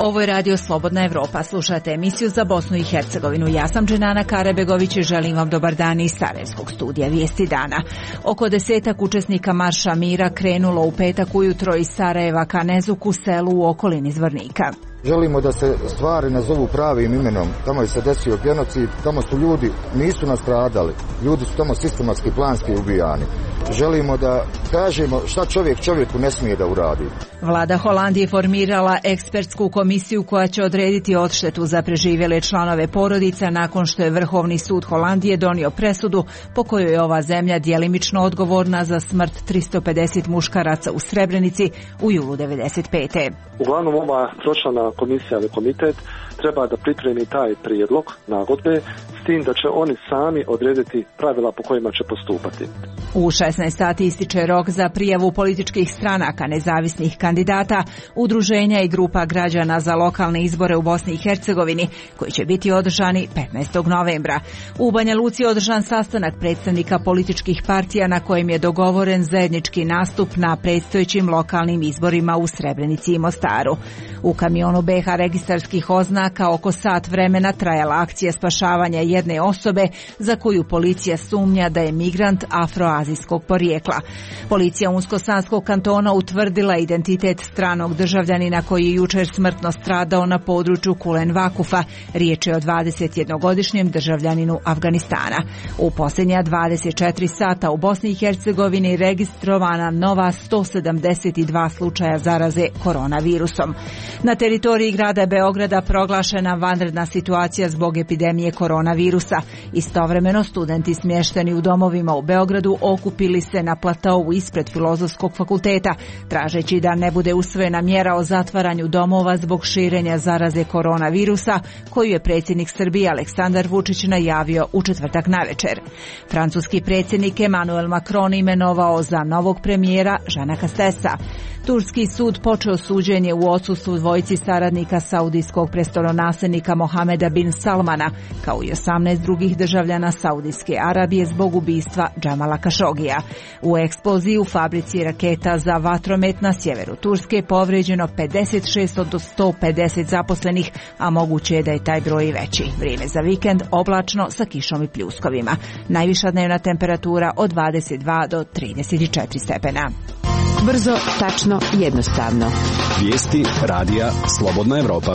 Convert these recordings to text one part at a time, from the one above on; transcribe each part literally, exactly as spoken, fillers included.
ovo je radio Slobodna Evropa. Slušate emisiju za Bosnu i Hercegovinu. Ja sam Dženana Karabegović i želim vam dobar dan iz Sarajevskog studija Vijesti dana. Oko desetak učesnika Marša mira krenulo u petak ujutro iz Sarajeva ka Nezuku, selu u okolini Zvornika. Želimo da se stvari nazovu pravim imenom. Tamo je se desio genocid, tamo su ljudi, nisu nastradali, ljudi su tamo sistematski, planski ubijani. Želimo da kažemo šta čovjek čovjeku ne smije da uradi. Vlada Holandije formirala ekspertsku komisiju koja će odrediti odštetu za preživjele članove porodica nakon što je Vrhovni sud Holandije donio presudu po kojoj je ova zemlja djelimično odgovorna za smrt tristo pedeset muškaraca u Srebrenici u julu devedeset pete. Uglavnom ova tročlana komisija ili komitet treba da pripremi taj prijedlog nagodbe s tim da će oni sami odrediti pravila po kojima će postupati. U šesnaest sati ističe rok za prijavu političkih stranaka, nezavisnih kandidata, udruženja i grupa građana za lokalne izbore u Bosni i Hercegovini, koji će biti održani petnaestog novembra. U Banja Luci je održan sastanak predstavnika političkih partija na kojem je dogovoren zajednički nastup na predstojećim lokalnim izborima u Srebrenici i Mostaru. U kamionu be ha registarskih oznaka oko sat vremena trajala akcija spašavanja jedne osobe za koju policija sumnja da je migrant afroazijskog porijekla. Policija Unsko-Sanskog kantona utvrdila identitet stranog državljanina koji je jučer smrtno stradao na području Kulen Vakufa. Riječ je o dvadesetjednogodišnjem državljaninu Afganistana. U posljednja dvadeset četiri sata u Bosni i Hercegovini registrovana nova sto sedamdeset dva slučaja zaraze koronavirusom. Na teritoriji grada Beograda proglašena vanredna situacija zbog epidemije koronavirusa. Istovremeno studenti smješteni u domovima u Beogradu okupili se na platovu ispred Filozofskog fakulteta, tražeći da ne bude usvojena mjera o zatvaranju domova zbog širenja zaraze koronavirusa, koju je predsjednik Srbije Aleksandar Vučić najavio u četvrtak navečer. Francuski predsjednik Emmanuel Macron imenovao za novog premijera Žana Kastesa. Turski sud počeo suđenje u odsustvu dvojici saradnika saudijskog prestolonasljednika Mohameda bin Salmana, kao i osamnaest drugih državljana Saudijske Arabije zbog ubistva Džamala Kašogija. U eksploziji u fabrici raketa za vatromet na sjeveru Turske povrijeđeno pedeset šest od sto pedeset zaposlenih, a moguće je da je taj broj i veći. Vrijeme za vikend oblačno sa kišom i pljuskovima. Najviša dnevna temperatura od dvadeset dva do trideset četiri stepena. Brzo, tačno, jednostavno. Vijesti radija Slobodna Evropa.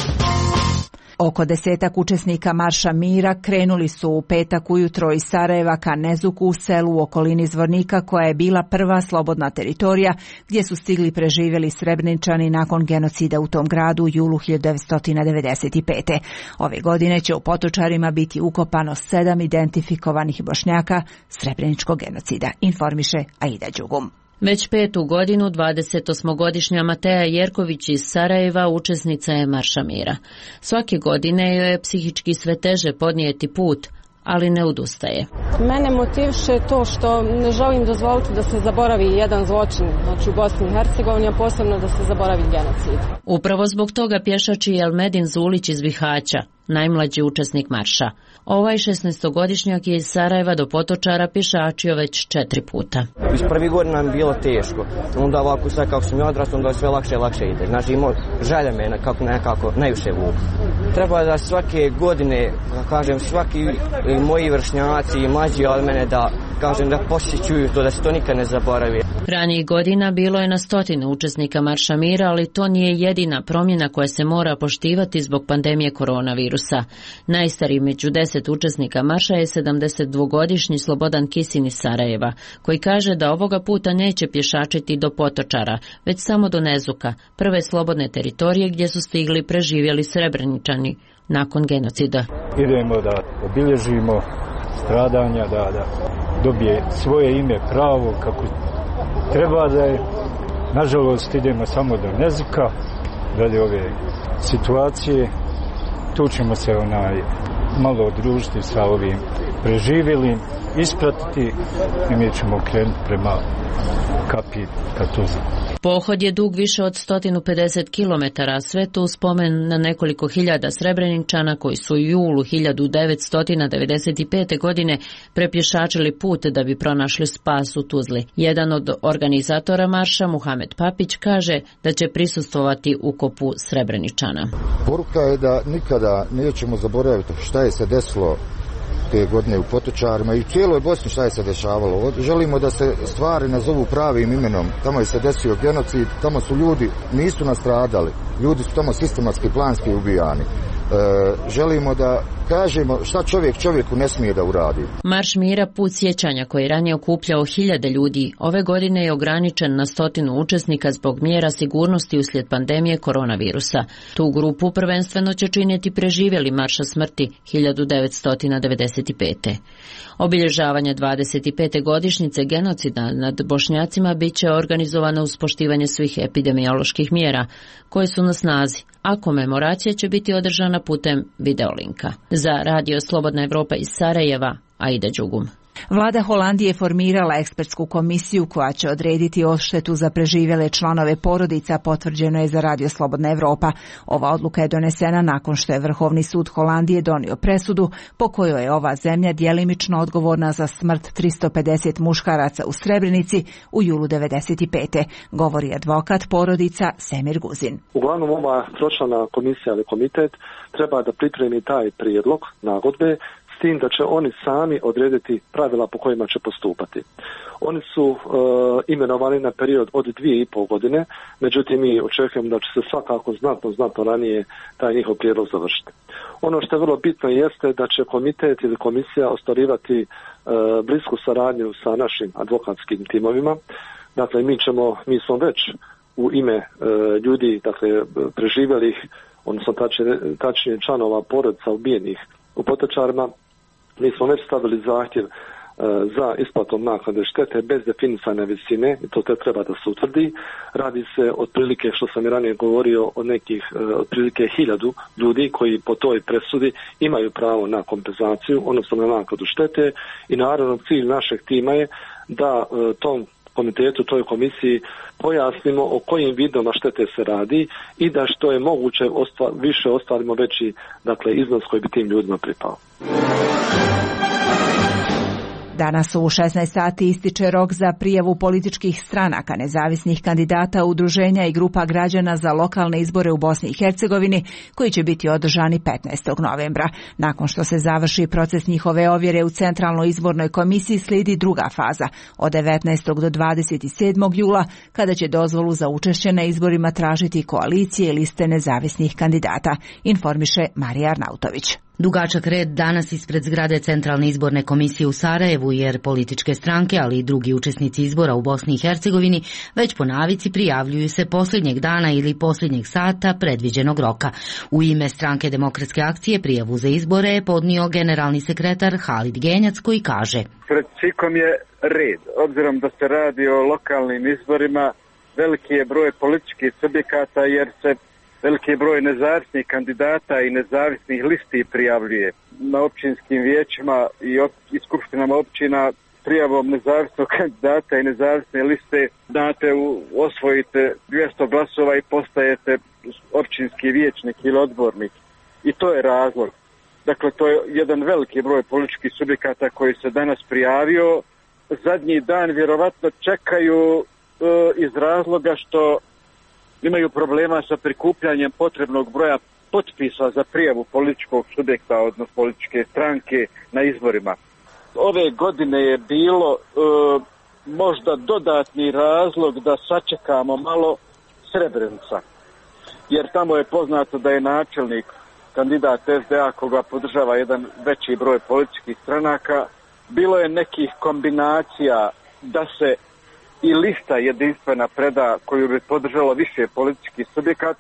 Oko desetak učesnika Marša mira krenuli su u petak ujutro iz Sarajeva ka Nezuku, u selu u okolini Zvornika, koja je bila prva slobodna teritorija gdje su stigli preživjeli Srebreničani nakon genocida u tom gradu u julu hiljadu devetsto devedeset pete. Ove godine će u Potočarima biti ukopano sedam identifikovanih Bošnjaka srebreničkog genocida, informiše Aida Đugum. Već petu godinu dvadesetosmogodišnja Mateja Jerković iz Sarajeva učesnica je Marša mira. Svake godine joj je psihički sve teže podnijeti put, ali ne odustaje. Mene motiviše to što ne želim dozvoliti da se zaboravi jedan zločin, znači u Bosni i Hercegovini, a posebno da se zaboravi genocid. Upravo zbog toga pješači Elmedin Zulić iz Bihaća, najmlađi učesnik marša. Ovaj šesnaestogodišnjak je iz Sarajeva do Potočara pješačio već četiri puta. Iz prvih godina nam je bilo teško. Onda ovako sve kako sam ja odrastao, onda sve lakše i lakše ide. Znači imao želja me kako nekako najviše vuku. Treba da svake godine, kažem, svaki moji vršnjaci i mlađi od mene da, kažem, da posjećuju to, da se to nikad ne zaboravi. Ranijih godina bilo je na stotine učesnika Marša mira, ali to nije jedina promjena koja se mora poštivati zbog pandemije koronavirusa. Najstariji među deset učesnika marša je sedamdesetdvogodišnji Slobodan Kisin iz Sarajeva, koji kaže da ovoga puta neće pješačiti do Potočara, već samo do Nezuka, prve slobodne teritorije gdje su stigli preživjeli Srebreničani nakon genocida. Idemo da obilježimo stradanja, da, da dobije svoje ime pravo kako treba da je. Nažalost idemo samo do Nezuka, radi ove situacije. Tu ćemo se onaj malo družiti sa ovim preživjelim, ispratiti i mi ćemo krenuti prema kapi Katuza. Pohod je dug više od sto pedeset kilometara, sve to u spomen na nekoliko hiljada Srebreničana koji su u julu hiljadu devetsto devedeset pete. godine prepješačili put da bi pronašli spas u Tuzli. Jedan od organizatora marša, Muhamed Papić, kaže da će prisustvovati ukopu Srebreničana. Poruka je da nikada nećemo zaboraviti šta je se desilo te godine u Potočarima i u cijeloj Bosni šta je se dešavalo. Želimo da se stvari nazovu pravim imenom. Tamo je se desio genocid, tamo su ljudi, nisu nastradali, ljudi su tamo sistematski, planski ubijani. E, želimo da kažemo šta čovjek čovjeku ne smije da uradi. Marš mira, put sjećanja koji je ranije okupljao hiljade ljudi, ove godine je ograničen na stotinu učesnika zbog mjera sigurnosti uslijed pandemije koronavirusa. Tu grupu prvenstveno će činiti preživjeli marša smrti hiljadu devetsto devedeset pete. Obilježavanje dvadeset pete godišnjice genocida nad Bošnjacima bit će organizovano uz poštivanje svih epidemioloških mjera koje su na snazi, a komemoracija će biti održana putem videolinka. Za Radio Slobodna Evropa iz Sarajeva, Aida Đugum. Vlada Holandije formirala ekspertsku komisiju koja će odrediti odštetu za preživjele članove porodica, potvrđeno je za Radio Slobodna Evropa. Ova odluka je donesena nakon što je Vrhovni sud Holandije donio presudu po kojoj je ova zemlja djelimično odgovorna za smrt tristo pedeset muškaraca u Srebrenici u julu devedeset pete. govori advokat porodica Semir Guzin. Uglavnom ova tročlana komisija ili komitet treba da pripremi taj prijedlog nagodbe s tim da će oni sami odrediti pravila po kojima će postupati. Oni su e, imenovani na period od dvije i pol godine, međutim mi očekujemo da će se svakako znatno, znatno ranije taj njihov prijedlog završiti. Ono što je vrlo bitno jeste da će komitet ili komisija ostvarivati e, blisku saradnju sa našim advokatskim timovima. Dakle, mi ćemo, mi smo već u ime e, ljudi, dakle, preživjelih, odnosno tačnije, tačnije članova porodica ubijenih u Potočarima, mi smo već stavili zahtjev e, za isplatom naknade štete bez definisane visine, i to te treba da se utvrdi. Radi se otprilike, što sam i ranije govorio, o nekih e, otprilike hiljadu ljudi koji po toj presudi imaju pravo na kompenzaciju, odnosno na naknadu štete, i naravno cilj našeg tima je da e, tom komitetu, toj komisiji pojasnimo o kojim vidovima štete se radi i da što je moguće ostva, više ostvarimo veći, dakle, iznos koji bi tim ljudima pripao. Danas u šesnaest sati ističe rok za prijavu političkih stranaka, nezavisnih kandidata, udruženja i grupa građana za lokalne izbore u Bosni i Hercegovini, koji će biti održani petnaestog novembra. Nakon što se završi proces njihove ovjere u Centralnoj izbornoj komisiji, slijedi druga faza, od devetnaestog do dvadeset sedmog jula, kada će dozvolu za učešće na izborima tražiti koalicije i liste nezavisnih kandidata, informiše Marija Arnautović. Dugačak red danas ispred zgrade Centralne izborne komisije u Sarajevu, jer političke stranke, ali i drugi učesnici izbora u Bosni i Hercegovini već po navici prijavljuju se posljednjeg dana ili posljednjeg sata predviđenog roka. U ime Stranke demokratske akcije prijavu za izbore je podnio generalni sekretar Halid Genjac, koji kaže: Pred svikom je red, obzirom da se radi o lokalnim izborima, veliki je broj političkih subjekata, jer se veliki broj nezavisnih kandidata i nezavisnih listi prijavljuje. Na općinskim vijećima i, op, i skupštinama općina prijavom nezavisnog kandidata i nezavisne liste date u, osvojite dvjesto glasova i postajete općinski vijećnik ili odbornik. I to je razlog. Dakle, to je jedan veliki broj političkih subjekata koji se danas prijavio. Zadnji dan vjerovatno čekaju e, iz razloga što imaju problema sa prikupljanjem potrebnog broja potpisa za prijavu političkog subjekta, odnosno političke stranke na izborima. Ove godine je bilo e, možda dodatni razlog da sačekamo malo Srebrenica, jer tamo je poznato da je načelnik kandidat S D A koga podržava jedan veći broj političkih stranaka. Bilo je nekih kombinacija da se i lista jedinstvena preda koju bi podržalo više političkih subjekata, ali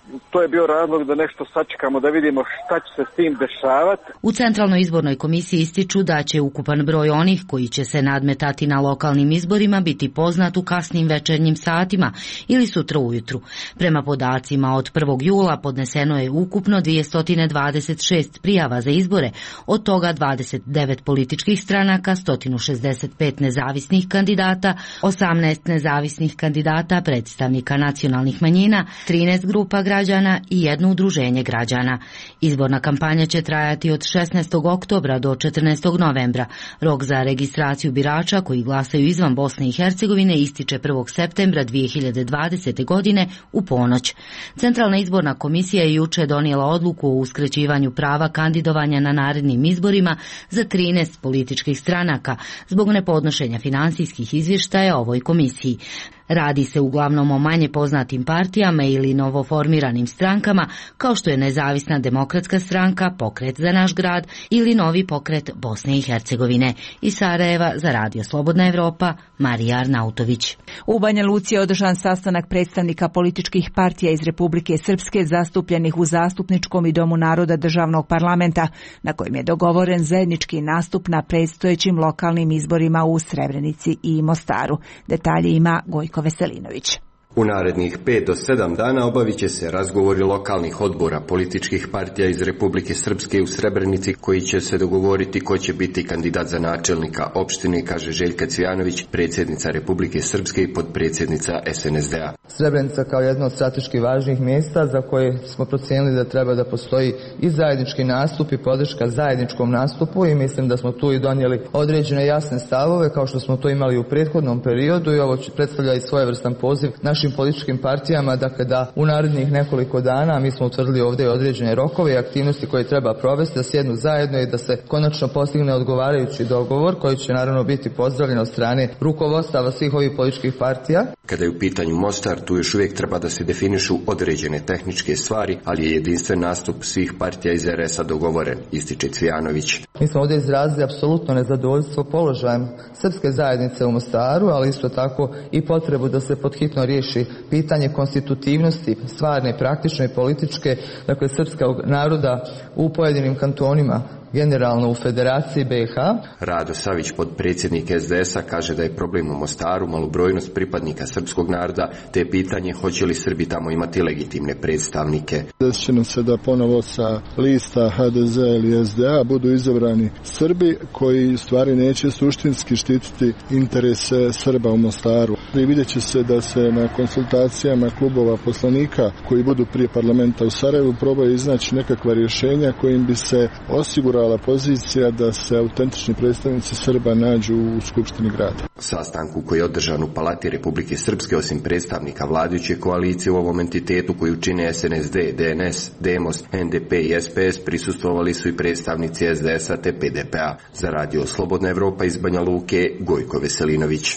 to je bio razlog da nešto sačekamo, da vidimo šta će se s tim dešavati. U Centralnoj izbornoj komisiji ističu da će ukupan broj onih koji će se nadmetati na lokalnim izborima biti poznat u kasnim večernjim satima ili sutra ujutru. Prema podacima od prvog jula podneseno je ukupno dvjesto dvadeset šest prijava za izbore, od toga dvadeset devet političkih stranaka, sto šezdeset pet nezavisnih kandidata, osamnaest nezavisnih kandidata predstavnika nacionalnih manjina, trinaest grupa građana i jedno udruženje građana. Izborna kampanja će trajati od šesnaestog oktobra do četrnaestog novembra. Rok za registraciju birača koji glasaju izvan Bosne i Hercegovine ističe prvog septembra dvije hiljade dvadesete. godine u ponoć. Centralna izborna komisija je juče donijela odluku o uskraćivanju prava kandidovanja na narednim izborima za trinaest političkih stranaka zbog nepodnošenja finansijskih izvještaja ovoj komisiji. Radi se uglavnom o manje poznatim partijama ili novoformiranim strankama, kao što je Nezavisna demokratska stranka, Pokret za naš grad ili Novi pokret Bosne i Hercegovine. Iz Sarajeva za Radio Slobodna Evropa, Marija Arnautović. U Banja Luci je održan sastanak predstavnika političkih partija iz Republike Srpske zastupljenih u Zastupničkom i Domu naroda državnog parlamenta, na kojem je dogovoren zajednički nastup na predstojećim lokalnim izborima u Srebrenici i Mostaru. Detalje ima Gojko Veselinović. U narednih pet do sedam dana obavit će se razgovori lokalnih odbora političkih partija iz Republike Srpske u Srebrenici koji će se dogovoriti ko će biti kandidat za načelnika opštine, kaže Željka Cvijanović, predsjednica Republike Srpske i potpredsjednica S N S D A. Srebrenica kao jedno od strateški važnih mjesta za koje smo procijenili da treba da postoji i zajednički nastup i podrška zajedničkom nastupu i mislim da smo tu i donijeli određene jasne stavove kao što smo to imali u prethodnom periodu i ovo predstavlja i svojevrstan poziv našim političkim partijama, dakle da u narednih nekoliko dana, mi smo utvrdili ovdje određene rokove i aktivnosti koje treba provesti, da sjednu zajedno i da se konačno postigne odgovarajući dogovor koji će naravno biti pozdravljen od strane rukovodstava svih ovih političkih partija. Kada je u pitanju Mostar, tu još uvijek treba da se definišu određene tehničke stvari, ali je jedinstven nastup svih partija iz R S A dogovoren, ističe Cvijanović. Mi smo ovdje izrazili apsolutno nezadovoljstvo položajem srpske zajednice u Mostaru, ali isto tako i potrebu da se podhitno riješi pitanje konstitutivnosti stvarne, praktične i političke, dakle srpskog naroda u pojedinim kantonima, generalno u Federaciji B i H. Rado Savić, potpredsjednik S D S-a, kaže da je problem u Mostaru malobrojnost pripadnika srpskog naroda, te pitanje hoće li Srbi tamo imati legitimne predstavnike. Desit će nam se da ponovo sa lista H D Z ili S D A budu izabrani Srbi koji stvari neće suštinski štititi interese Srba u Mostaru. I vidjet će se da se na konsultacijama klubova poslanika koji budu prije parlamenta u Sarajevu probaju iznaći nekakva rješenja kojim bi se osigurala pozicija da se autentični predstavnici Srba nađu u Skupštini grada. Sastanku koji je održan u Palati Republike Srpske, osim predstavnika vladajuće koalicije u ovom entitetu koju čine S N S D, D N S, Demos, N D P i S P S, prisustvovali su i predstavnici S D S-a te P D P A. Za Radio Slobodna Evropa iz Banja Luke, Gojko Veselinović.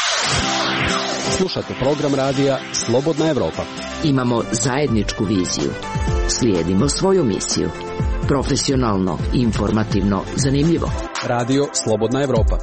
Slušate program radija Slobodna Evropa. Imamo zajedničku viziju. Slijedimo svoju misiju. Profesionalno, informativno, zanimljivo. Radio Slobodna Evropa.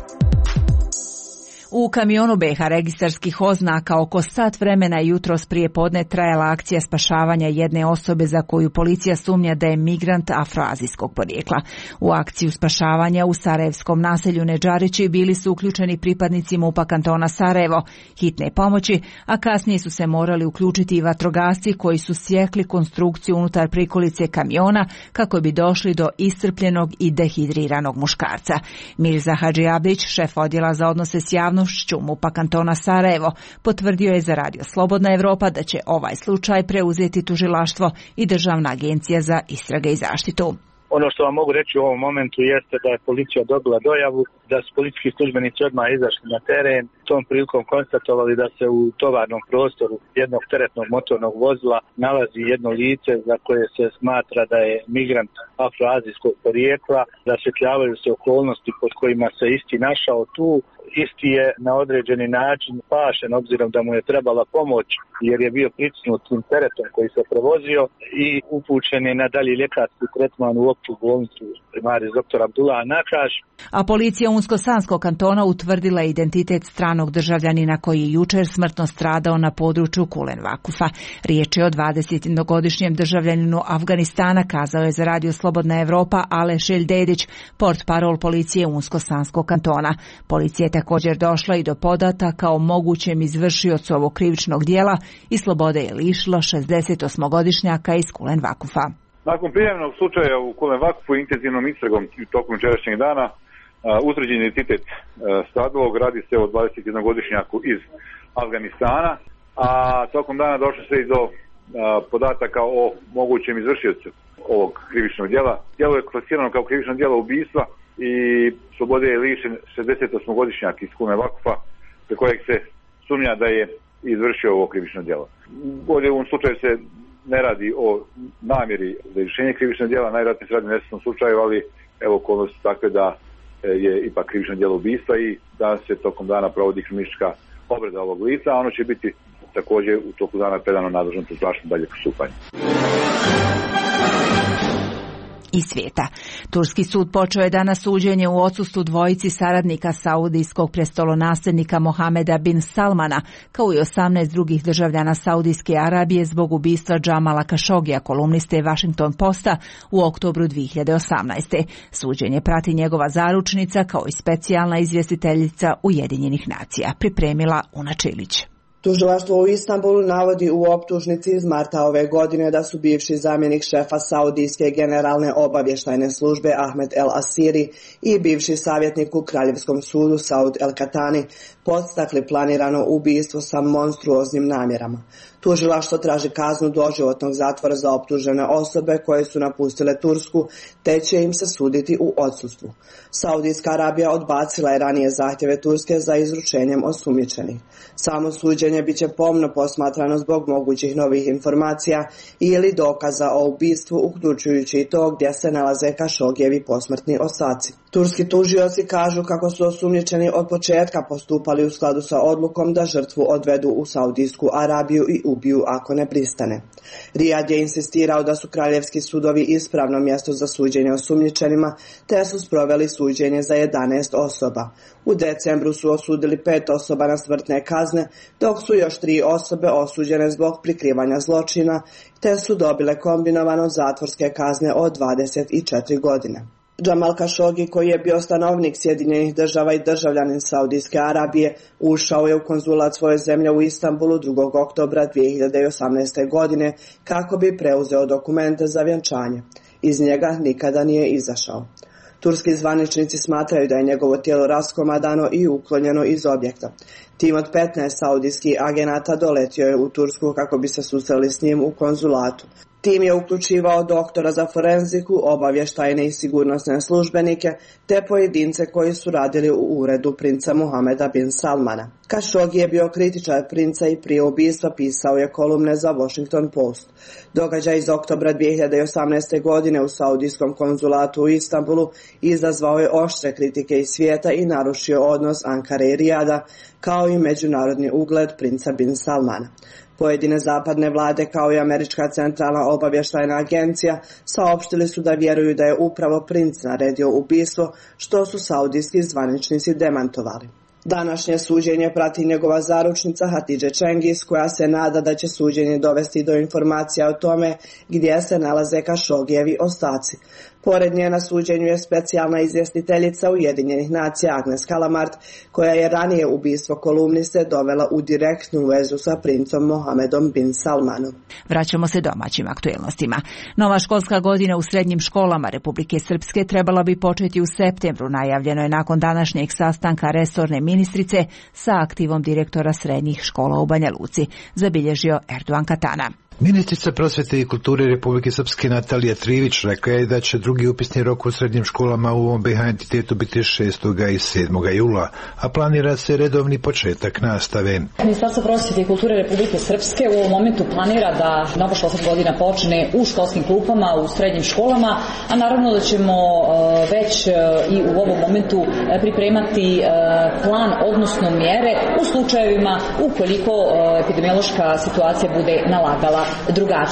U kamionu B H registarskih oznaka oko sat vremena jutros prije podne trajala akcija spašavanja jedne osobe za koju policija sumnja da je migrant afroazijskog porijekla. U akciju spašavanja u sarajevskom naselju Nedžarići bili su uključeni pripadnici MUP-a kantona Sarajevo, hitne pomoći, a kasnije su se morali uključiti i vatrogasci koji su sjekli konstrukciju unutar prikolice kamiona kako bi došli do iscrpljenog i dehidriranog muškarca. Mirza Hadžiabdić, šef odjela za odnose s javnošću MUP-a kantona Sarajevo, potvrdio je za Radio Slobodna Evropa da će ovaj slučaj preuzeti tužilaštvo i Državna agencija za istrage i zaštitu. Ono što vam mogu reći u ovom momentu jeste da je policija dobila dojavu, da su policijski službenici odmah izašli na teren, tom prilikom konstatovali da se u tovarnom prostoru jednog teretnog motornog vozila nalazi jedno lice za koje se smatra da je migrant afroazijskog porijekla, da osvjetljavaju se okolnosti pod kojima se isti našao tu. Isti je na određeni način pašen obzirom da mu je trebala pomoć jer je bio pritisnut tim teretom koji se prevozio i upućen je na dalji ljekarski tretman u opću bolnicu primaris doktor Abdullah Nakaš. A policija Unsko-Sanskog kantona utvrdila identitet stranog stranog državljanina koji je jučer smrtno stradao na području Kulen Vakufa. Riječ je o dvadesetjednogodišnjem državljaninu Afganistana, kazao je za Radio Slobodna Evropa Aleš Eldedić, portparol policije Unsko-Sanskog kantona. Policija je također došla i do podataka o mogućem izvršiocu ovog krivičnog dijela i slobode je lišilo šezdesetosmogodišnjaka iz Kulen Vakufa. Nakon prijavljenog slučaja u Kulen Vakufu intenzivnom istragom tokom jučerašnjeg dana utvrđen identitet stradalog, radi se o dvadesetjednogodišnjaku iz Afganistana, a tokom dana došlo se i do podataka o mogućem izvršiocu ovog krivičnog djela. Djelo je klasirano kao krivično djelo ubistva i slobode je lišen šezdesetosmogodišnjak iz Kulen Vakufa, za kojeg se sumnja da je izvršio ovo krivično djelo. Ovdje u ovom slučaju se ne radi o namjeri za izvršenje krivičnog djela, najvjerojatnije se radi o nesretnom slučaju, ali evo okolnosti takve da je ipak krivično djelo ubistva i da se tokom dana provodi kriminalistička obrada ovog lica, a ono će biti također u toku dana predano nadležnom tužilaštvu dalje postupanje. Iz svijeta. Turski sud počeo je danas suđenje u odsustvu dvojici saradnika saudijskog prestolonasljednika Mohameda bin Salmana, kao i osamnaest drugih državljana Saudijske Arabije zbog ubistva Džamala Kašogija, kolumniste Washington Posta, u oktobru dvije hiljade osamnaeste. Suđenje prati njegova zaručnica kao i specijalna izvjestiteljica Ujedinjenih nacija, pripremila Una Čilić. Tužilaštvo u Istanbulu navodi u optužnici iz marta ove godine da su bivši zamjenik šefa Saudijske generalne obavještajne službe Ahmed El Asiri i bivši savjetnik u Kraljevskom sudu Saud El Katani podstakli planirano ubistvo sa monstruoznim namjerama. Tužilaštvo traži kaznu doživotnog zatvora za optužene osobe koje su napustile Tursku, te će im se suditi u odsustvu. Saudijska Arabija odbacila je ranije zahtjeve Turske za izručenjem osumnjičenih. Samo suđenje biće pomno posmatrano zbog mogućih novih informacija ili dokaza o ubistvu, uključujući i to gdje se nalaze Kašogijevi posmrtni ostaci. Turski tužioci kažu kako su osumnjičeni od početka postupali u skladu sa odlukom da žrtvu odvedu u Saudijsku Arabiju i ubiju ako ne pristane. Rijad je insistirao da su kraljevski sudovi ispravno mjesto za suđenje osumnjičenima, te su sproveli suđenje za jedanaest osoba. U decembru su osudili pet osoba na smrtne kazne, dok su još tri osobe osuđene zbog prikrivanja zločina, te su dobile kombinovano zatvorske kazne od dvadeset četiri godine. Džamal Kašogi, koji je bio stanovnik Sjedinjenih država i državljanin Saudijske Arabije, ušao je u konzulat svoje zemlje u Istanbulu drugog oktobra dvije hiljade osamnaeste. godine kako bi preuzeo dokumente za vjenčanje. Iz njega nikada nije izašao. Turski zvaničnici smatraju da je njegovo tijelo raskomadano i uklonjeno iz objekta. Tim od petnaest saudijskih agenata doletio je u Tursku kako bi se susreli s njim u konzulatu. Tim je uključivao doktora za forenziku, obavještajne i sigurnosne službenike, te pojedince koji su radili u uredu princa Mohameda bin Salmana. Kašogi je bio kritičar princa i prije ubistva pisao je kolumne za Washington Post. Događaj iz oktobra dvije hiljade osamnaeste. godine u saudijskom konzulatu u Istanbulu izazvao je oštre kritike iz svijeta i narušio odnos Ankare i Rijada, kao i međunarodni ugled princa bin Salmana. Pojedine zapadne vlade kao i Američka centralna obavještajna agencija saopštili su da vjeruju da je upravo princ naredio ubistvo, što su saudijski zvaničnici demantovali. Današnje suđenje prati njegova zaručnica Hatidže Čengis, koja se nada da će suđenje dovesti do informacija o tome gdje se nalaze Kašogijevi ostaci. Pored nje na suđenju je specijalna izvjestiteljica Ujedinjenih nacija Agnes Kalamart, koja je ranije ubistvo kolumniste dovela u direktnu vezu sa princom Mohamedom bin Salmanom. Vraćamo se domaćim aktuelnostima. Nova školska godina u srednjim školama Republike Srpske trebala bi početi u septembru, najavljeno je nakon današnjeg sastanka resorne ministrice sa aktivom direktora srednjih škola u Banja Luci, zabilježio Erdogan Katana. Ministrica prosvjete i kulture Republike Srpske Natalija Trivić rekla je da će drugi upisni rok u srednjim školama u ovom B H entitetu biti šestog i sedmog jula, a planira se redovni početak nastave. Ministarstvo prosvjete i kulture Republike Srpske u ovom momentu planira da nova školska godina počne u školskim klupama, u srednjim školama, a naravno da ćemo već i u ovom momentu pripremati plan, odnosno mjere u slučajevima ukoliko epidemiološka situacija bude nalagala drugačije.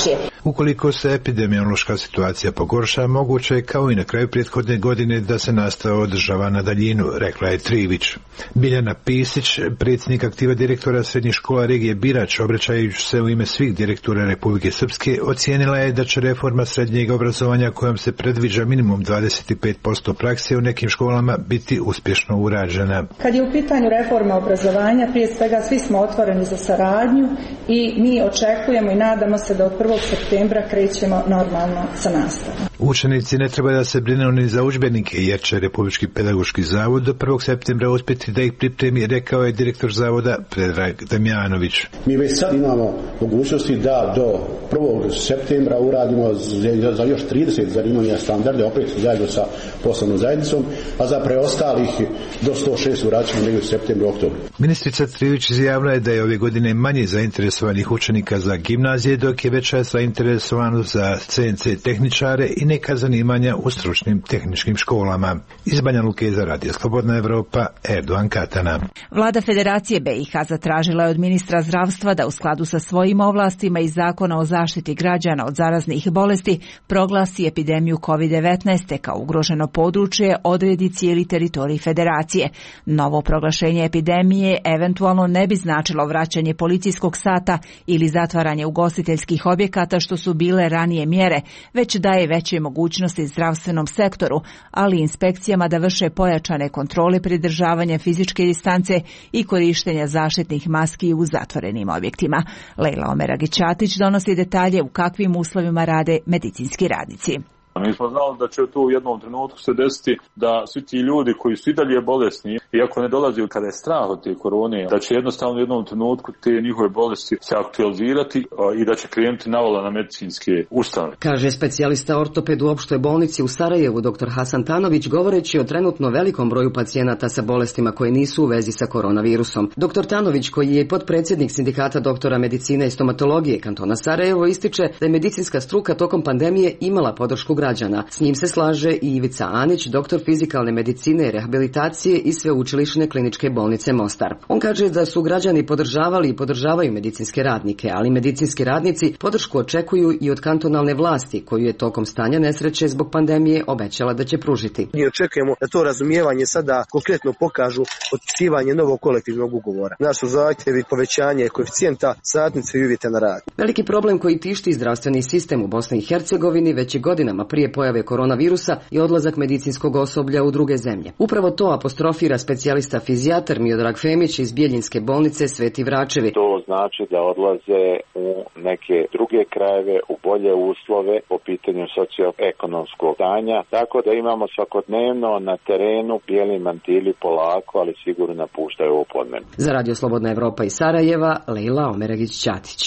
Ukoliko se epidemiološka situacija pogorša, moguće je kao i na kraju prethodne godine da se nastava održava na daljinu, rekla je Trivić. Biljana Pisić, predsjednik aktiva direktora srednjih škola regije Birač, obraćajući se u ime svih direktora Republike Srpske, ocijenila je da će reforma srednjeg obrazovanja kojom se predviđa minimum dvadeset pet posto prakse u nekim školama biti uspješno urađena. Kad je u pitanju reforma obrazovanja, prije svega svi smo otvoreni za saradnju i mi očekujemo i nadamo se da od prvog septembra krećemo normalno sa nastavom. Učenici ne treba da se brinu ni za udžbenike, jer će Republički pedagoški zavod do prvog septembra uspjeti da ih pripremi, rekao je direktor zavoda Predrag Damjanović. Mi već sad imamo mogućnosti da do prvog septembra uradimo za, za još trideset zanimanja standarde, opet zajedno sa poslovnom zajednicom, a za preostalih do sto šest uradit ćemo negdje u septembru, oktobru. Ministrica Trivić izjavila je da je ove godine manje zainteresovanih učenika za gimnazije, dok je veća zainteresovanost za C N C tehničare i neka zanimanja u stručnim tehničkim školama. Iz Banja Luke za Radio Slobodna Evropa, Erdogan Katana. Vlada Federacije B i H zatražila je od ministra zdravstva da u skladu sa svojim ovlastima i Zakona o zaštiti građana od zaraznih bolesti proglasi epidemiju kovid devetnaest kao ugroženo područje, odredi cijeli teritorij Federacije. Novo proglašenje epidemije eventualno ne bi značilo vraćanje policijskog sata ili zatvaranje ugostiteljskih objekata što su bile ranije mjere, već daje veće mogućnosti zdravstvenom sektoru, ali i inspekcijama da vrše pojačane kontrole pridržavanja fizičke distance i korištenja zaštitnih maski u zatvorenim objektima. Lejla Omeragić-Ćatić donosi detalje u kakvim uslovima rade medicinski radnici. Mi smo znali da će to u jednom trenutku se desiti da svi ti ljudi koji su i dalje bolesni, iako ne dolazi kada je strah od te korone, da će jednostavno u jednom trenutku te njihove bolesti se aktualizirati i da će krenuti navala na medicinske ustanove. Kaže specijalista ortoped u opštoj bolnici u Sarajevu dr Hasan Tanović, govoreći o trenutno velikom broju pacijenata sa bolestima koje nisu u vezi sa koronavirusom. Dr Tanović, koji je potpredsjednik sindikata doktora medicine i stomatologije kantona Sarajevo, ističe da je medicinska struka tokom pandemije imala podršku građana. S njim se slaže i Ivica Anić, doktor fizikalne medicine i rehabilitacije iz Sveučilišne kliničke bolnice Mostar. On kaže da su građani podržavali i podržavaju medicinske radnike, ali medicinski radnici podršku očekuju i od kantonalne vlasti, koju je tokom stanja nesreće zbog pandemije obećala da će pružiti. Mi očekujemo da to razumijevanje sada konkretno pokažu potpisivanje novog kolektivnog ugovora. Naš su zahtjevi povećanje koeficijenta satnice i uvjeta na rad. Veliki problem koji tišti zdravstveni sistem u Bosni i Hercegovini već je godinama prije pojave koronavirusa i odlazak medicinskog osoblja u druge zemlje. Upravo to apostrofira specijalista fizijatar Miodrag Femić iz Bjeljinske bolnice Sveti Vračevi. To znači da odlaze u neke druge krajeve, u bolje uslove po pitanju socioekonomskog stanja, tako da imamo svakodnevno na terenu bijeli mantili polako, ali sigurno napuštaju ovo podmenu. Za Radio Slobodna Evropa iz Sarajeva, Lejla Omeragić-Ćatić.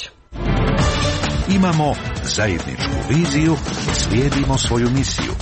Imamo zajedničku viziju, slijedimo svoju misiju.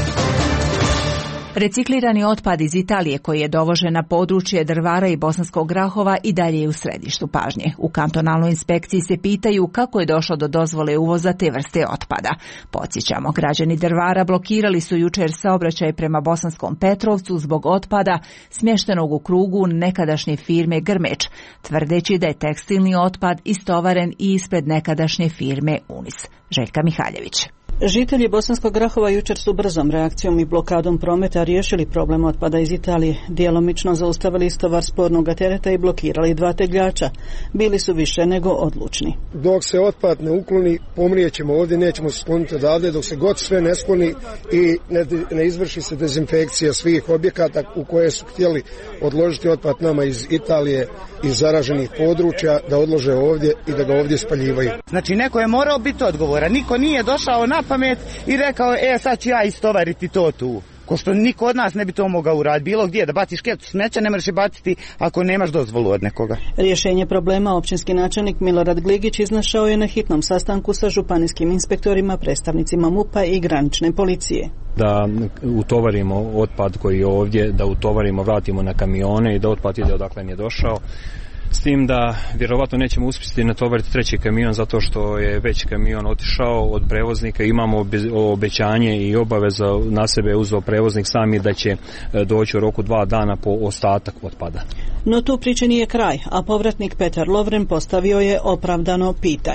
Reciklirani otpad iz Italije koji je dovožen na područje Drvara i Bosanskog Grahova i dalje je u središtu pažnje. U kantonalnoj inspekciji se pitaju kako je došlo do dozvole uvoza te vrste otpada. Podsjećamo, građani Drvara blokirali su jučer saobraćaj prema Bosanskom Petrovcu zbog otpada smještenog u krugu nekadašnje firme Grmeč, tvrdeći da je tekstilni otpad istovaren i ispred nekadašnje firme Unis. Željka Mihaljević. Žitelji Bosanskog Grahova jučer su brzom reakcijom i blokadom prometa riješili problem otpada iz Italije. Djelomično zaustavili istovar spornog tereta i blokirali dva tegljača. Bili su više nego odlučni. Dok se otpad ne ukloni, pomrijećemo ovdje, nećemo se skloniti odavde, dok se god sve ne skloni i ne, ne izvrši se dezinfekcija svih objekata u koje su htjeli odložiti otpad nama iz Italije, iz zaraženih područja, da odlože ovdje i da ga ovdje spaljivaju. Znači neko je morao biti odgovoran, niko nije došao na pamet i rekao, e sad ću ja istovariti to tu. Ko što niko od nas ne bi to mogao uraditi. Bilo gdje da baciš ketu smeća ne možeš je baciti ako nemaš dozvolu od nekoga. Rješenje problema općinski načelnik Milorad Gligić iznašao je na hitnom sastanku sa županijskim inspektorima, predstavnicima MUP-a i granične policije. Da utovarimo otpad koji je ovdje, da utovarimo, vratimo na kamione i da otpad ide odakle nije došao. S tim da vjerovatno nećemo uspjeti natovariti treći kamion zato što je već kamion otišao od prevoznika. Imamo obećanje i obaveza na sebe uzeo prevoznik sami da će doći u roku dva dana po ostatak otpada. No tu priče nije kraj, a povratnik Petar Lovren postavio je opravdano pitanje.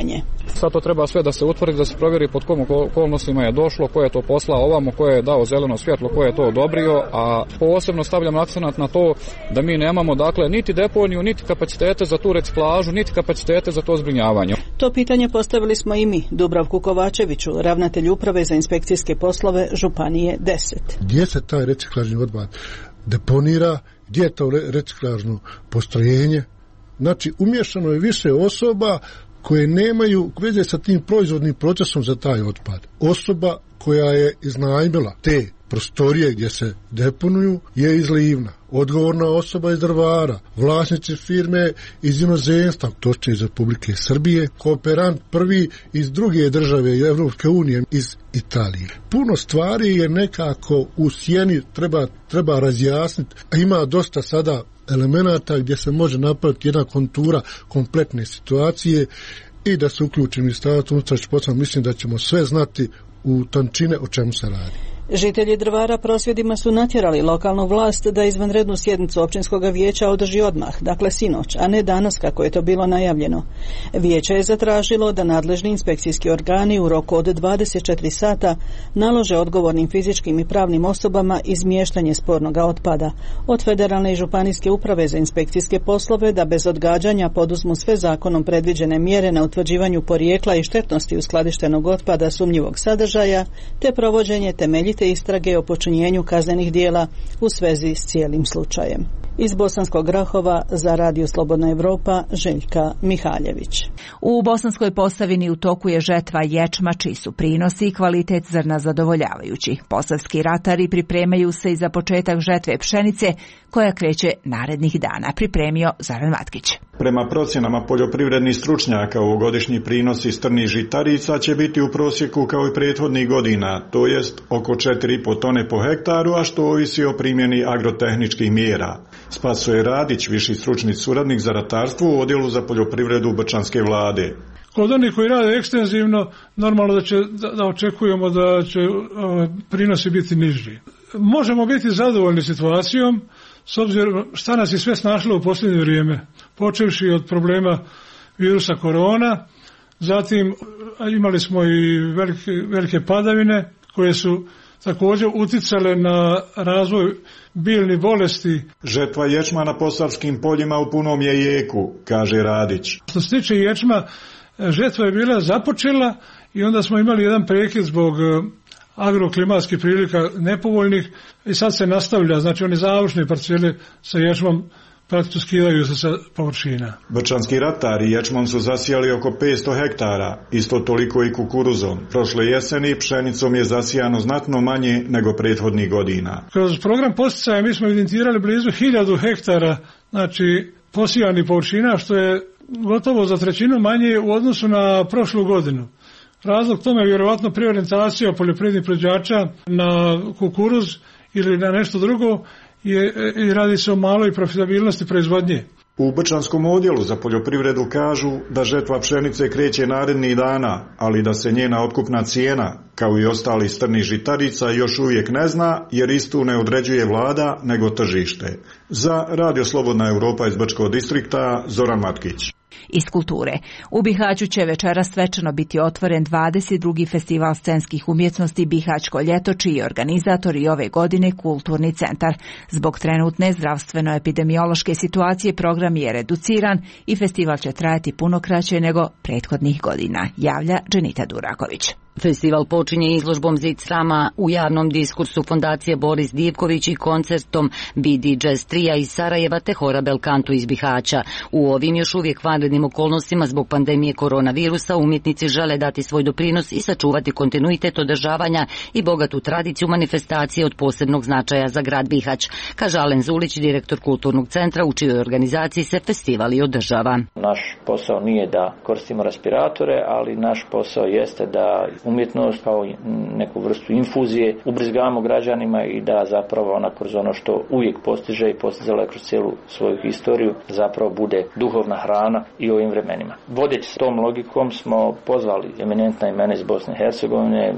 Sad to treba sve da se utvrdi, da se provjeri pod kom okolnostima je došlo, ko je to poslao ovamo, ko je dao zeleno svjetlo, ko je to odobrio, a posebno stavljam akcenat na to da mi nemamo dakle niti deponiju, niti kapacitete za tu reciklažu, niti kapacitete za to zbrinjavanje. To pitanje postavili smo i mi Dubravku Kovačeviću, ravnatelju uprave za inspekcijske poslove Županije deset. Gdje se taj reciklažni otpad deponira, gdje je to reciklažno postrojenje? Znači, umješano je više osoba koje nemaju veze sa tim proizvodnim procesom za taj otpad. Osoba koja je iznajmila te prostorije gdje se deponuju je iz Livna. Odgovorna osoba iz Drvara, vlasnici firme iz inozemstva, točnije iz Republike Srbije, kooperant prvi iz druge države Evropske unije, iz Italije. Puno stvari je nekako u sjeni treba, treba razjasniti, a ima dosta sada elemenata gdje se može napraviti jedna kontura kompletne situacije i da se uključi Ministarstvo unutrašnjih poslova. Mislim da ćemo sve znati u tančine o čemu se radi. Žitelji Drvara prosvjedima su natjerali lokalnu vlast da izvanrednu sjednicu općinskog vijeća održi odmah, dakle sinoć, a ne danas kako je to bilo najavljeno. Vijeće je zatražilo da nadležni inspekcijski organi u roku od dvadeset četiri sata nalože odgovornim fizičkim i pravnim osobama izmještanje spornog otpada. Od federalne i županijske uprave za inspekcijske poslove da bez odgađanja poduzmu sve zakonom predviđene mjere na utvrđivanju porijekla i štetnosti uskladištenog otpada sumnjivog sadržaja, te provođenje temeljite istrage o počinjenju kaznenih djela u svezi s cijelim slučajem. Iz Bosanskog Grahova za Radio Slobodna Evropa, Željka Mihaljević. U Bosanskoj Posavini u toku je žetva ječma, čiji su prinosi i kvalitet zrna zadovoljavajući. Posavski ratari pripremaju se i za početak žetve pšenice, koja kreće narednih dana, pripremio Zoran Matkić. Prema procjenama poljoprivrednih stručnjaka, ovogodišnji prinosi strnih žitarica će biti u prosjeku kao i prethodnih godina, to jest oko četiri i po tone po hektaru, a što ovisi o primjeni agrotehničkih mjera. Spasoje Radić, viši stručni suradnik za ratarstvo u odjelu za poljoprivredu Brčanske vlade. Kod onih koji rade ekstenzivno, normalno da, će, da, da očekujemo da će o, prinosi biti niži. Možemo biti zadovoljni situacijom, s obzirom šta nas je sve snašlo u posljednje vrijeme, počevši od problema virusa korona, zatim imali smo i velike, velike padavine koje su također uticale na razvoj biljnih bolesti. Žetva ječma na posavskim poljima u punom je jeku, kaže Radić. Što se tiče ječma, žetva je bila započela i onda smo imali jedan prekid zbog agroklimatskih prilika nepovoljnih i sad se nastavlja, znači oni završni parcele sa ječmom praktično skidaju se sa površina. Brčanski ratari ječmom su zasijali oko petsto hektara, isto toliko i kukuruzom. Prošle jeseni pšenicom je zasijano znatno manje nego prethodnih godina. Kroz program posticaja mi smo evidentirali blizu hiljadu hektara, znači posijanih površina, što je gotovo za trećinu manje u odnosu na prošlu godinu. Razlog tome je vjerovatno preorijentacija poljoprivrednih proizvođača na kukuruz ili na nešto drugo je, i radi se o maloj profitabilnosti proizvodnje. U Brčanskom odjelu za poljoprivredu kažu da žetva pšenice kreće narednih dana, ali da se njena otkupna cijena, kao i ostali strnih žitarica, još uvijek ne zna, jer istu ne određuje vlada, nego tržište. Za Radio Slobodna Evropa iz Brčkog distrikta, Zoran Matkić. Iz kulture. U Bihaću će večeras svečano biti otvoren dvadeset drugi festival scenskih umjetnosti Bihaćko ljeto, čiji je organizator i ove godine Kulturni centar. Zbog trenutne zdravstveno-epidemiološke situacije program je reduciran i festival će trajati puno kraće nego prethodnih godina, javlja Dženita Duraković. Festival počinje izložbom Zid srama u javnom diskursu Fondacije Boris Divković i koncertom B D Jazz Trija iz Sarajeva te Hora Belkantu iz Bihaća. U ovim još uvijek vanrednim okolnostima zbog pandemije koronavirusa umjetnici žele dati svoj doprinos i sačuvati kontinuitet održavanja i bogatu tradiciju manifestacije od posebnog značaja za grad Bihać, kaže Alen Zulić, direktor Kulturnog centra u čijoj organizaciji se festival i održava. Naš posao nije da koristimo respiratore, ali naš posao jeste da umjetnost kao neku vrstu infuzije ubrizgavamo građanima i da zapravo ona kroz ono što uvijek postiže i postizala kroz cijelu svoju historiju zapravo bude duhovna hrana i u ovim vremenima. Vodeći s tom logikom smo pozvali eminentna imena iz Bosne i Hercegovine,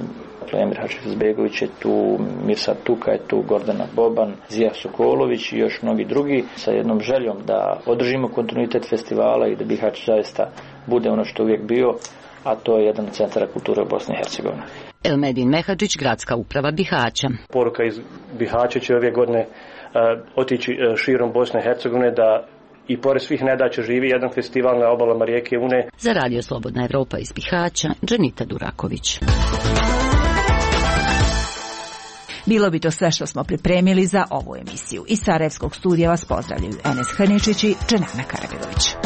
Emir Hadžizbegović je tu, Mirsad Tuka je tu, Gordana Boban, Zija Sokolović i još mnogi drugi, sa jednom željom da održimo kontinuitet festivala i da Bihać zaista bude ono što uvijek bio, a to je jedan od centara kulture u Bosni i Hercegovini. Elmedin Mehadžić, gradska uprava Bihaća. Poruka iz Bihaća će ove godine uh, otići uh, širom Bosne i Hercegovine da i pored svih nedaća živi jedan festival na obalama rijeke Une. Za Radio Slobodna Evropa iz Bihaća, Dženita Duraković. Bilo bi to sve što smo pripremili za ovu emisiju. Iz Sarajevskog studija vas pozdravljaju Enes Hrničić i Dženana Karabegović.